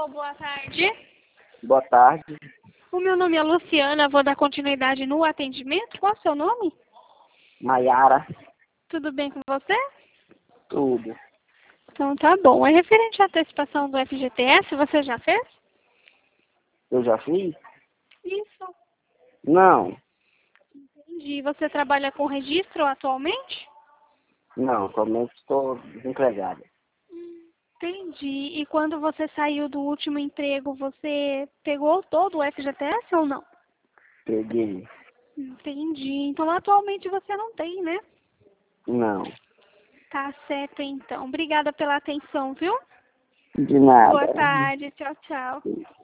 Alô, boa tarde. Boa tarde, O meu nome é Luciana, vou dar continuidade no atendimento. Qual é o seu nome? Maiara, Tudo bem com você? tudo. Então tá bom. É referente à antecipação do FGTS, você já fez? Eu já fiz? Isso. Não, Entendi. Você trabalha com registro atualmente? não, somente estou desempregado. Entendi. E quando você saiu do último emprego, você pegou todo o FGTS ou não? Peguei. Entendi. Então atualmente você não tem, né? Não, Tá certo então. Obrigada pela atenção, viu? de Boa nada. tarde. Tchau, tchau.